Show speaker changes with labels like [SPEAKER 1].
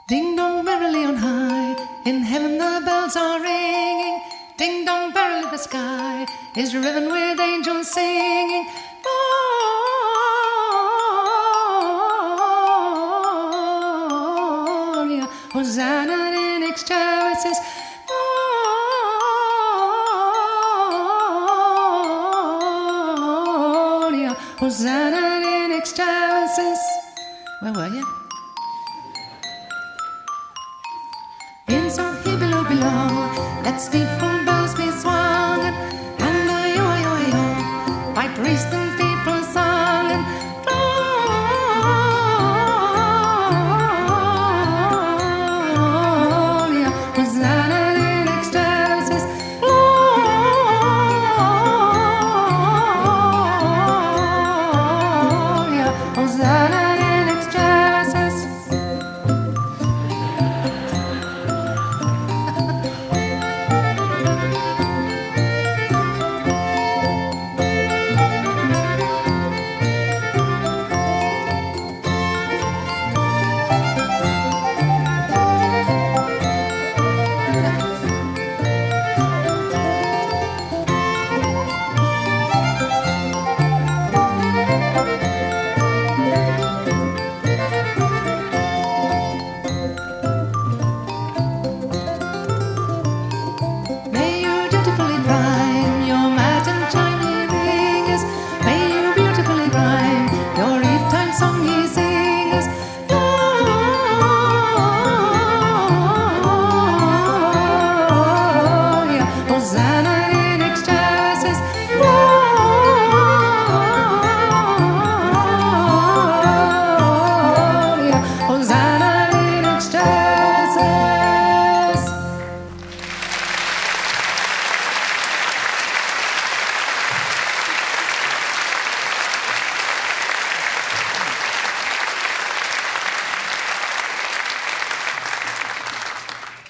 [SPEAKER 1] Ding dong merrily on high, in heaven the bells are ringing. Ding dong merrily the sky is riven with angels singing. Gloria, Hosanna in excelsis. Gloria, Hosanna in excelsis. Where were you? In so here below, let's be from